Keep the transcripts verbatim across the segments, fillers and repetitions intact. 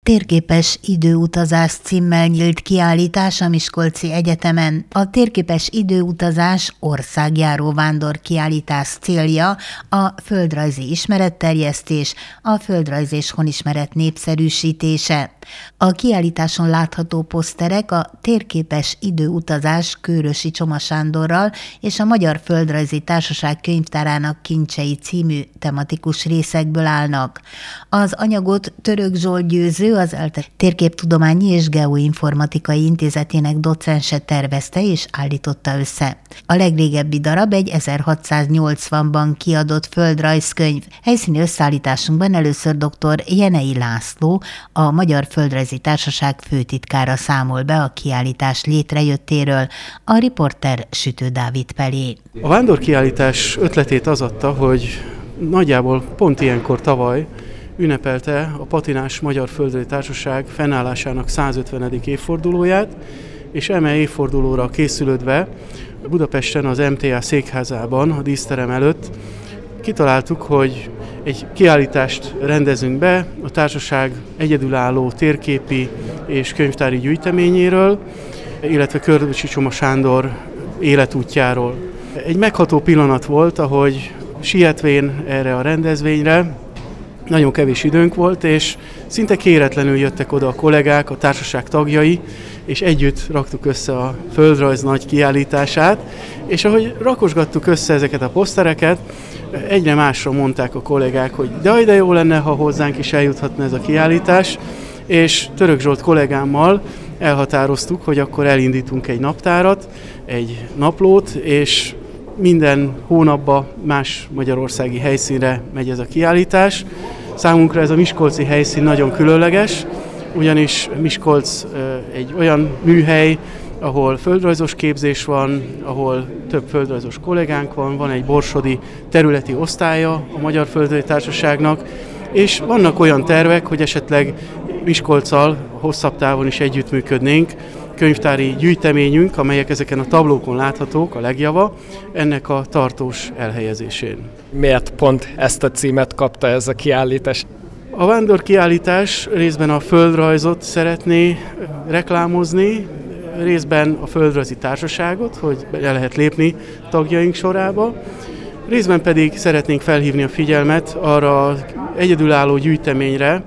Térképes időutazás címmel nyílt kiállítás a Miskolci Egyetemen. A térképes időutazás országjáró vándorkiállítás célja a földrajzi ismeretterjesztés, a földrajz és honismeret népszerűsítése. A kiállításon látható poszterek a Térképes időutazás Kőrösi Csoma Sándorral és a Magyar Földrajzi Társaság könyvtárának kincsei című tematikus részekből állnak. Az anyagot Török Zsolt Győző, az ELTE Térképtudományi és Geoinformatikai Intézetének docense tervezte és állította össze. A legrégebbi darab egy ezerhatszáznyolcvanban kiadott földrajzkönyv. Helyszíni összeállításunkban először dr. Jenei László, a Magyar Földrajzi Társaság főtitkára számol be a kiállítás létrejöttéről, a riporter Sütő Dávid Pelé. A vándorkiállítás ötletét az adta, hogy nagyjából pont ilyenkor tavaly ünnepelte a Patinás Magyar Földrajzi Társaság fennállásának százötvenedik évfordulóját, és eme évfordulóra készülődve Budapesten az em té á székházában, a díszterem előtt kitaláltuk, hogy egy kiállítást rendezünk be a társaság egyedülálló térképi és könyvtári gyűjteményéről, illetve Kőrösi Csoma Sándor életútjáról. Egy megható pillanat volt, ahogy sietvén erre a rendezvényre, nagyon kevés időnk volt, és szinte kéretlenül jöttek oda a kollégák, a társaság tagjai, és együtt raktuk össze a földrajz nagy kiállítását, és ahogy rakosgattuk össze ezeket a posztereket, egyre másra mondták a kollégák, hogy de, de jó lenne, ha hozzánk is eljuthatna ez a kiállítás, és Török Zsolt kollégámmal elhatároztuk, hogy akkor elindítunk egy naptárat, egy naplót, és minden hónapban más magyarországi helyszínre megy ez a kiállítás. Számunkra ez a miskolci helyszín nagyon különleges, ugyanis Miskolc egy olyan műhely, ahol földrajzos képzés van, ahol több földrajzos kollégánk van, van egy borsodi területi osztálya a Magyar Földrajzi Társaságnak, és vannak olyan tervek, hogy esetleg Miskolccal hosszabb távon is együttműködnénk. Könyvtári gyűjteményünk, amelyek ezeken a tablókon láthatók, a legjava, ennek a tartós elhelyezésén. Miért pont ezt a címet kapta ez a kiállítás? A vándorkiállítás részben a földrajzot szeretné reklámozni, részben a földrajzi társaságot, hogy be lehet lépni tagjaink sorába, részben pedig szeretnénk felhívni a figyelmet arra az egyedülálló gyűjteményre,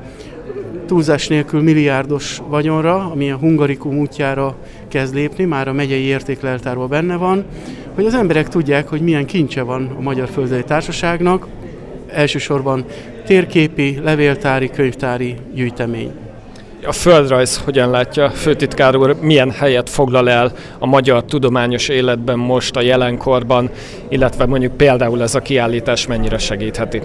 túlzás nélkül milliárdos vagyonra, ami a Hungarikum útjára kezd lépni, már a megyei értékleltárban benne van, hogy az emberek tudják, hogy milyen kincse van a Magyar Földrajzi Társaságnak, elsősorban térképi, levéltári, könyvtári gyűjtemény. A földrajz hogyan látja, főtitkár úr, milyen helyet foglal el a magyar tudományos életben most, a jelenkorban, illetve mondjuk például ez a kiállítás mennyire segítheti?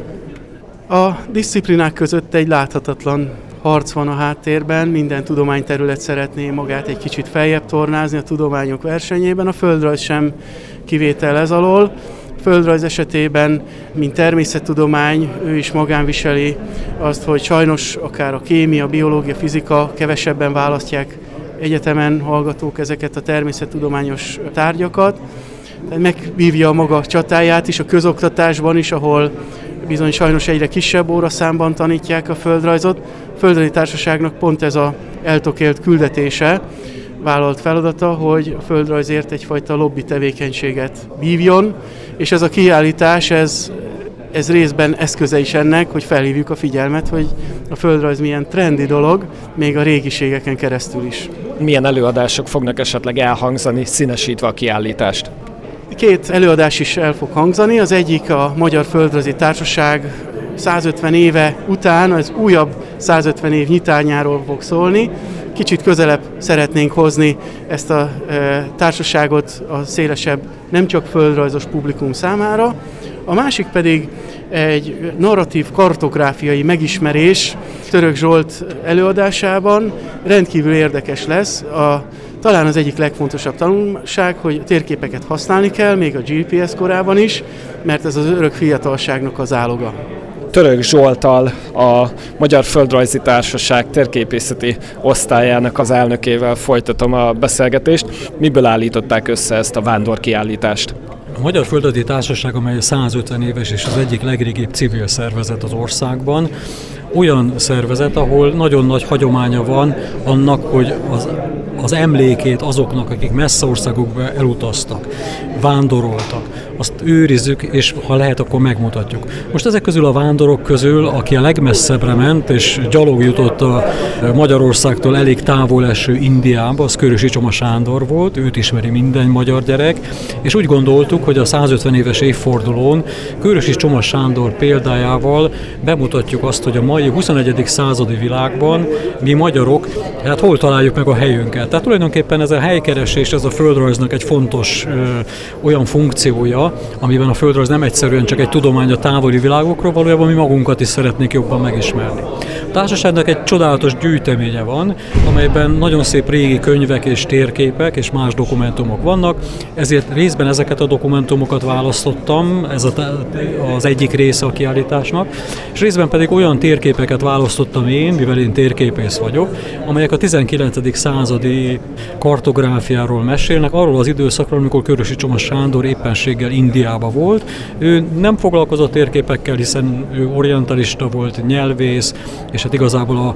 A disziplinák között egy láthatatlan harc van a háttérben, minden tudományterület szeretné magát egy kicsit feljebb tornázni a tudományok versenyében, a földrajz sem kivétel ez alól. A földrajz esetében, mint természettudomány, ő is magán viseli azt, hogy sajnos akár a kémia, biológia, fizika kevesebben választják egyetemen hallgatók ezeket a természettudományos tárgyakat. Megvívja a maga csatáját is a közoktatásban is, ahol bizony sajnos egyre kisebb óraszámban tanítják a földrajzot. A Földrajzi Társaságnak pont ez az eltökélt küldetése, vállalt feladata, hogy a földrajzért egyfajta lobby tevékenységet vívjon, és ez a kiállítás, ez, ez részben eszköze is ennek, hogy felhívjuk a figyelmet, hogy a földrajz milyen trendi dolog, még a régiségeken keresztül is. Milyen előadások fognak esetleg elhangzani, színesítve a kiállítást? Két előadás is el fog hangzani, az egyik a Magyar Földrajzi Társaság százötven éve után, az újabb százötven év nyitányáról fog szólni. Kicsit közelebb szeretnénk hozni ezt a e, társaságot a szélesebb, nem csak földrajzos publikum számára. A másik pedig egy narratív kartográfiai megismerés Török Zsolt előadásában. Rendkívül érdekes lesz. A, talán az egyik legfontosabb tanulság, hogy a térképeket használni kell, még a gé pé es korában is, mert ez az örök fiatalságnak az záloga. Török Zsolttal, a Magyar Földrajzi Társaság térképészeti osztályának az elnökével folytatom a beszélgetést. Miből állították össze ezt a vándorkiállítást? A Magyar Földrajzi Társaság, amely százötven éves és az egyik legrégibb civil szervezet az országban, olyan szervezet, ahol nagyon nagy hagyománya van annak, hogy az, az emlékét azoknak, akik messze országokba elutaztak, vándoroltak, azt őrizzük, és ha lehet, akkor megmutatjuk. Most ezek közül a vándorok közül, aki a legmesszebbre ment, és gyalog jutott a Magyarországtól elég távol eső Indiába, az Kőrösi Csoma Sándor volt, őt ismeri minden magyar gyerek, és úgy gondoltuk, hogy a százötven éves évfordulón Kőrösi Csoma Sándor példájával bemutatjuk azt, hogy a mai huszonegyedik századi világban mi magyarok, hát hol találjuk meg a helyünket. Tehát tulajdonképpen ez a helykeresés, ez a földrajznak egy fontos ö, olyan funkciója, amiben a földrajz nem egyszerűen csak egy tudomány a távoli világokról, valójában mi magunkat is szeretnék jobban megismerni. A társaságnak egy csodálatos gyűjteménye van, amelyben nagyon szép régi könyvek és térképek és más dokumentumok vannak, ezért részben ezeket a dokumentumokat választottam, ez a, az egyik része a kiállításnak, és részben pedig olyan térképeket választottam én, mivel én térképész vagyok, amelyek a tizenkilencedik századi kartográfiáról mesélnek, arról az időszakról, amikor Kőrösi Csoma Sándor éppenséggel Indiába volt. Ő nem foglalkozott térképekkel, hiszen ő orientalista volt, nyelvész, és hát igazából a,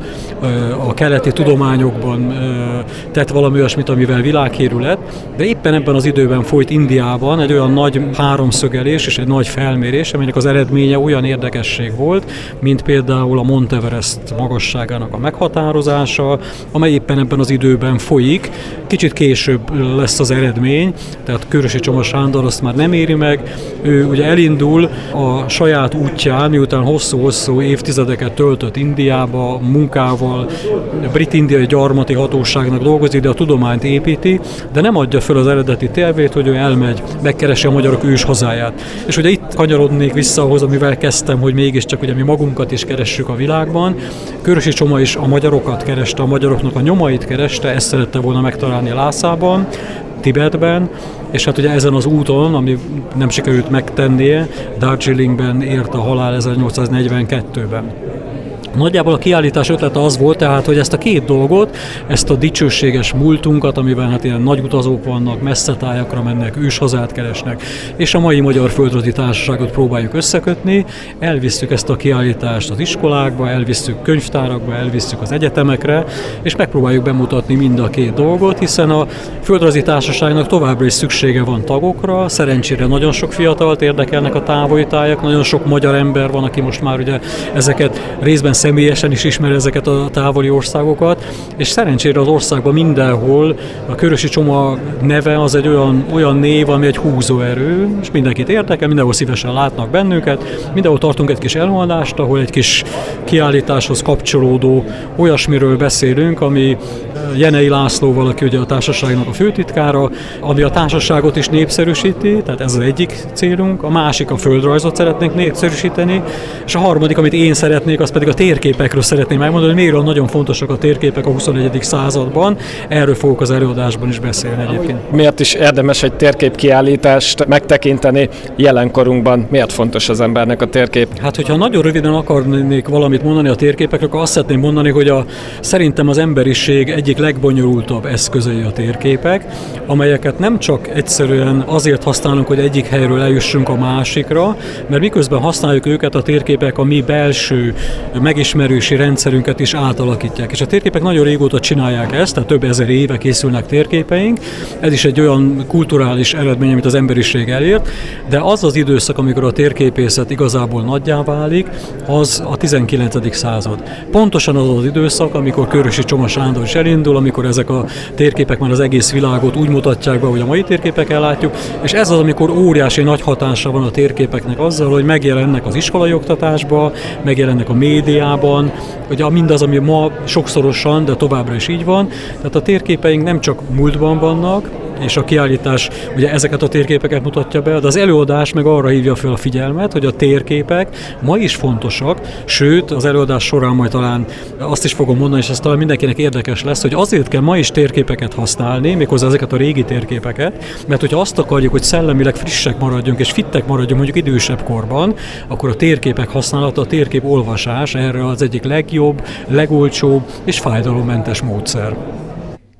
a keleti tudományokban tett valami olyasmit, amivel világhírű lett, de éppen ebben az időben folyt Indiában egy olyan nagy háromszögelés és egy nagy felmérés, aminek az eredménye olyan érdekesség volt, mint például a Mount Everest magasságának a meghatározása, amely éppen ebben az időben folyik. Kicsit később lesz az eredmény, tehát Kőrösi Csoma Sándor azt már nem éri meg. Ő ugye elindul a saját útján, miután hosszú-hosszú évtizedeket töltött Indiába, munkával, brit-indiai gyarmati hatóságnak dolgozik, de a tudományt építi, de nem adja föl az eredeti tervét, hogy ő elmegy, megkeresi a magyarok ős hazáját. És ugye itt kanyarodnék vissza ahhoz, amivel kezdtem, hogy mégiscsak ugye mi magunkat is keressük a világban. Kőrösi Csoma is a magyarokat kereste, a magyaroknak a nyomait kereste, ezt szerette volna megtalálni Lhásában, Tibetben, és hát ugye ezen az úton, ami nem sikerült megtennie, Darjeelingben ért a halál ezernyolcszáznegyvenkettőben. Nagyjából a kiállítás ötlete az volt tehát, hogy ezt a két dolgot, ezt a dicsőséges múltunkat, amiben hát ilyen nagy utazók vannak, messze tájakra mennek, őshazát keresnek, és a mai Magyar Földrajzi Társaságot próbáljuk összekötni, elvisszük ezt a kiállítást az iskolákba, elvisszük könyvtárakba, elvisszük az egyetemekre, és megpróbáljuk bemutatni mind a két dolgot, hiszen a Földrajzi Társaságnak továbbra is szüksége van tagokra, szerencsére nagyon sok fiatalt érdekelnek a távoli tájak, nagyon sok magyar ember van, aki most már ugye ezeket részben személyesen is ismer ezeket a távoli országokat, és szerencsére az országban mindenhol a Kőrösi Csoma neve az egy olyan, olyan név, ami egy húzóerő, és mindenkit érdekel, mindenhol szívesen látnak bennünket, mindenhol tartunk egy kis előadást, ahol egy kis kiállításhoz kapcsolódó olyasmiről beszélünk, ami Jenei Lászlóval, aki ugye a társaságnak a főtitkára, ami a társaságot is népszerűsíti, tehát ez az egyik célunk, a másik a földrajzot szeretnénk népszerűsíteni, és a harmadik, amit én szeretnék, az pedig a térképekről szeretném megmondani, hogy miért nagyon fontosak a térképek a huszonegyedik században. Erről fogok az előadásban is beszélni egyébként. Miért is érdemes egy térképkiállítást megtekinteni jelenkorunkban? Miért fontos az embernek a térkép? Hát, hogyha nagyon röviden akarnék valamit mondani a térképekről, akkor azt szeretném mondani, hogy a, szerintem az emberiség egyik legbonyolultabb eszközei a térképek, amelyeket nem csak egyszerűen azért használunk, hogy egyik helyről eljussunk a másikra, mert miközben használjuk őket, a térképek a mi belső megismerősi rendszerünket is átalakítják. És a térképek nagyon régóta csinálják ezt, tehát több ezer éve készülnek térképeink. Ez is egy olyan kulturális eredmény, amit az emberiség elért, de az az időszak, amikor a térképészet igazából nagyjá válik, az a tizenkilencedik század. Pontosan az az időszak, amikor Kőrösi Csoma Sándor is elindul, amikor ezek a térképek már az egész világot úgy mutatják be, hogy a mai térképekkel látjuk, és ez az, amikor óriási nagy hatása van a térképeknek azzal, hogy megjelennek az iskolai oktatásba, megjelennek a médiában, ugye mindaz, ami ma sokszorosan, de továbbra is így van. Tehát a térképeink nem csak múltban vannak, és a kiállítás ugye ezeket a térképeket mutatja be, de az előadás meg arra hívja fel a figyelmet, hogy a térképek ma is fontosak, sőt, az előadás során majd talán azt is fogom mondani, és ez talán mindenkinek érdekes lesz, hogy azért kell ma is térképeket használni, méghozzá ezeket a régi térképeket, mert hogyha azt akarjuk, hogy szellemileg frissek maradjunk és fittek maradjunk mondjuk idősebb korban, akkor a térképek használata, a térkép olvasás erre az egyik legjobb, legolcsóbb és fájdalommentes módszer.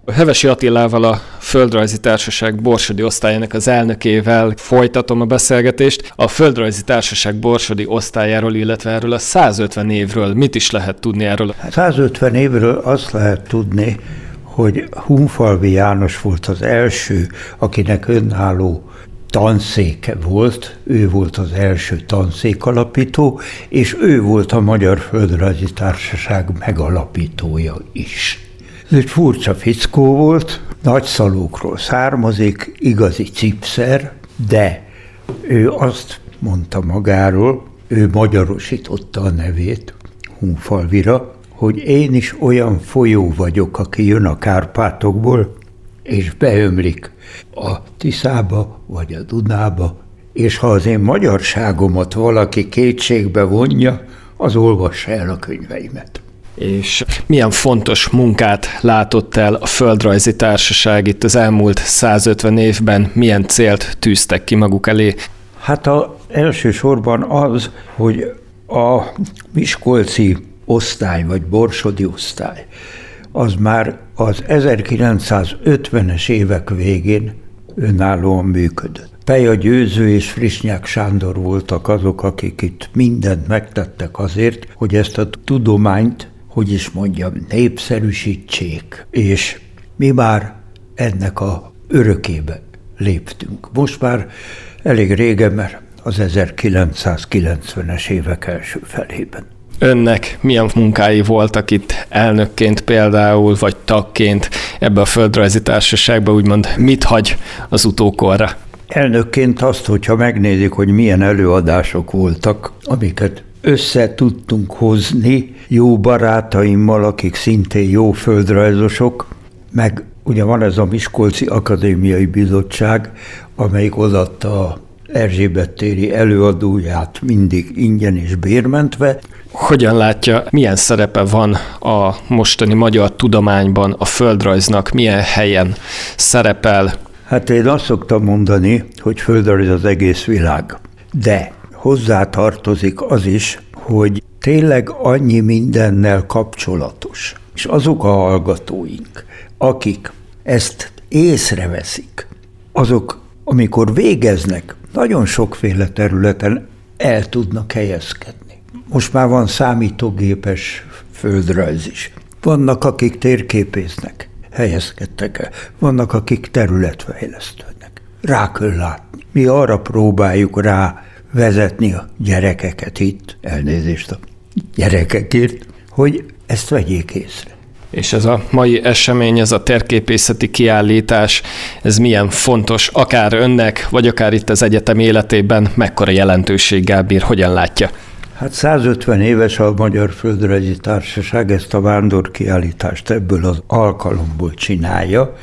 Hevesi Attilával, a Földrajzi Társaság Borsodi osztályának az elnökével folytatom a beszélgetést. A Földrajzi Társaság Borsodi osztályáról, illetve erről a százötven évről mit is lehet tudni erről? százötven évről azt lehet tudni, hogy Hunfalvi János volt az első, akinek önálló tanszéke volt, ő volt az első tanszékalapító, és ő volt a Magyar Földrajzi Társaság megalapítója is. Ez egy furcsa fickó volt, Nagyszalókról származik, igazi cipszer, de ő azt mondta magáról, ő magyarosította a nevét Hunfalvira, hogy én is olyan folyó vagyok, aki jön a Kárpátokból, és beömlik a Tiszába vagy a Dunába, és ha az én magyarságomat valaki kétségbe vonja, az olvassa el a könyveimet. És milyen fontos munkát látott el a Földrajzi Társaság itt az elmúlt százötven évben, milyen célt tűztek ki maguk elé? Hát a elsősorban az, hogy a miskolci osztály, vagy borsodi osztály, az már az ezerkilencszázötvenes évek végén önállóan működött. Peja Győző és Frischnyák Sándor voltak azok, akik itt mindent megtettek azért, hogy ezt a tudományt, hogy is mondjam, népszerűsítsék, és mi már ennek a örökébe léptünk. Most már elég régen, mert az ezerkilencszázkilencvenes évek első felében. Önnek milyen munkái voltak itt elnökként például, vagy tagként ebbe a Földrajzi Társaságba, úgymond mit hagy az utókorra? Elnökként azt, hogyha megnézik, hogy milyen előadások voltak, amiket össze tudtunk hozni jó barátaimmal, akik szintén jó földrajzosok, meg ugye van ez a Miskolci Akadémiai Bizottság, amelyik odaadta a Erzsébet téri előadóját mindig ingyen és bérmentve. Hogyan látja, milyen szerepe van a mostani magyar tudományban a földrajznak, milyen helyen szerepel? Hát én azt szoktam mondani, hogy földrajz az egész világ. De hozzá tartozik az is, hogy tényleg annyi mindennel kapcsolatos. És azok a hallgatóink, akik ezt észreveszik, azok, amikor végeznek, nagyon sokféle területen el tudnak helyezkedni. Most már van számítógépes földrajz is. Vannak, akik térképésznek, helyezkedtek el. Vannak, akik területfejlesztőnek. Rá kell látni. Mi arra próbáljuk rá vezetni a gyerekeket itt, elnézést a gyerekekért, hogy ezt vegyék észre. És ez a mai esemény, ez a térképészeti kiállítás, ez milyen fontos, akár önnek, vagy akár itt az egyetem életében, mekkora jelentőséggel bír, hogyan látja? Hát százötven éves a Magyar Földrajzi Társaság, ezt a vándorkiállítást ebből az alkalomból csinálja.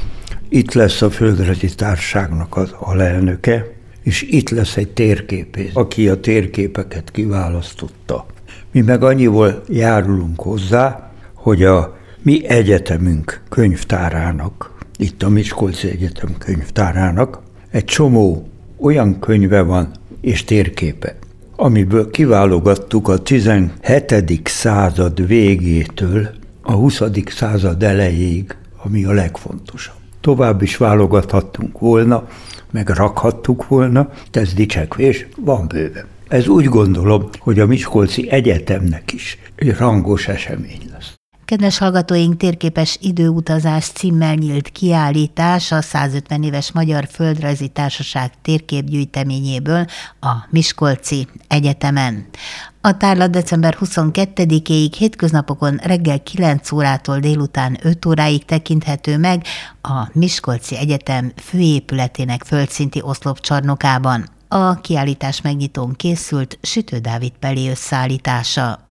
Itt lesz a Földrajzi Társaságnak az alelnöke, és itt lesz egy térképész, aki a térképeket kiválasztotta. Mi meg annyival járulunk hozzá, hogy a mi egyetemünk könyvtárának, itt a Miskolci Egyetem könyvtárának egy csomó olyan könyve van és térképe, amiből kiválogattuk a tizenhetedik század végétől a huszadik század elejéig, ami a legfontosabb. Tovább is válogathattunk volna, meg rakhattuk volna, de ez dicsekvés, van bőven. Ez úgy gondolom, hogy a Miskolci Egyetemnek is egy rangos esemény lesz. Kedves hallgatóink, térképes időutazás címmel nyílt kiállítás a százötven éves Magyar Földrajzi Társaság térképgyűjteményéből a Miskolci Egyetemen. A tárlat december huszonkettedikéig hétköznapokon reggel kilenc órától délután öt óráig tekinthető meg a Miskolci Egyetem főépületének földszinti oszlopcsarnokában. A kiállítás megnyitón készült Sütő Dávid Peli összeállítása.